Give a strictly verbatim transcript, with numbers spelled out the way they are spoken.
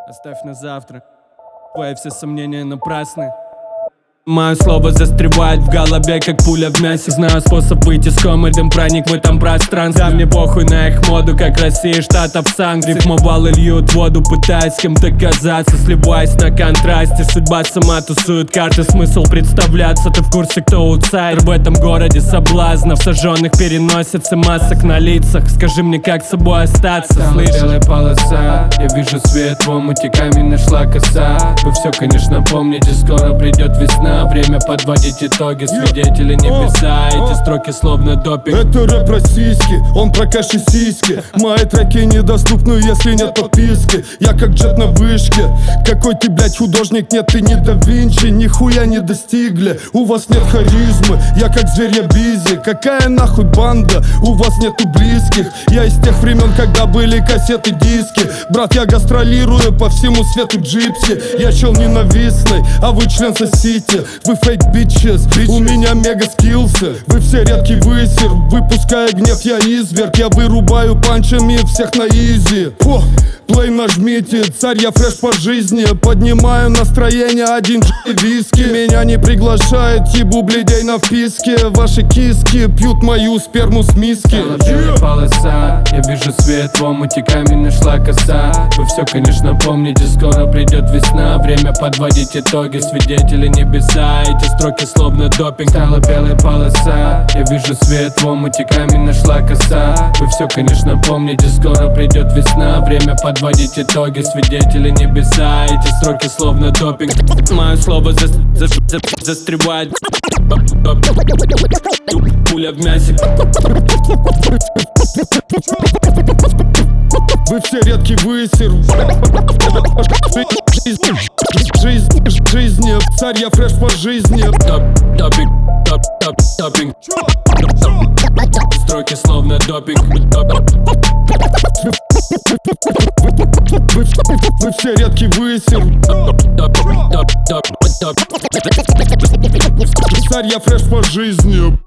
Оставь на завтра. Твои все сомнения напрасны. Мое слово застревает в голове, как пуля в мясе. Знаю способ выйти с комы, дым проник в этом пространстве. Да мне похуй на их моду, как Россия штатов санкций. Рифмовал и льют воду, пытаясь кем-то казаться, сливаясь на контрасте. Судьба сама тусует карты, смысл представляться. Ты в курсе, кто аутсайдер в этом городе соблазнов? Сожженных переносится масок на лицах. Скажи мне, как с собой остаться, слышишь? Белая полоса, я вижу свет в омуте, камень нашла коса. Вы все, конечно, помните, скоро придет весна. Время подводить итоги, свидетели небеса. Эти строки словно допинг. Это рэп российский, он про кэш и сиськи. Мои треки недоступны, если нет подписки. Я как джет на вышке. Какой ты, блядь, художник? Нет, ты не да Винчи. Нихуя не достигли, у вас нет харизмы. Я как зверь, я бизи. Какая нахуй банда? У вас нету близких. Я из тех времен, когда были кассеты, диски. Брат, я гастролирую по всему свету джипси. Я чел ненавистный, а вы член Сосити. Вы фейк бичес, у меня мега скиллсы. Вы все редкий высер, выпуская гнев, я изверг. Я вырубаю панчами всех на изи. О, плей нажмите, царь, я фреш по жизни. Поднимаю настроение, один и виски. Меня не приглашает, ебу бледей на вписке. Ваши киски пьют мою сперму с миски. Белая полоса, я вижу свет в омуте, камень нашла коса. Вы все, конечно, помните, скоро придет весна. Время подводить итоги, свидетели небеса. Эти строки словно допинг. Стала белая полоса, я вижу свет в омуте, камень нашла коса. Вы все, конечно, помните, скоро придет весна. Время подводить итоги, свидетели небеса. Эти строки словно допинг. Мое слово за за за застревает. Пуля в мясе. Вы все редкий высер. Жизнь, жизни, царь, я фреш по жизни. Допинг, доп, доп, допинг. Строки словно допинг. Вы, вы все редкий высер. Царь, я фреш по жизни.